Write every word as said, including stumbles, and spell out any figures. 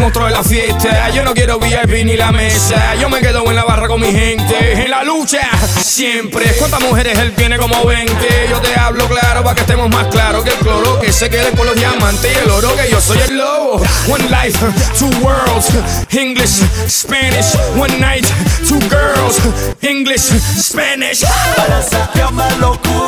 controle la fiesta. Yo no quiero V I P ni la mesa. Yo me quedo en la barra con mi gente. En la lucha, siempre. ¿Cuántas mujeres él tiene? Como veinte. Yo te hablo claro para que estemos más claros que el cloro. Que se queden con los diamantes y el oro. Que yo soy el lobo. One life, two worlds. English, Spanish. One night, two girls. English, Spanish. Parece que me locura.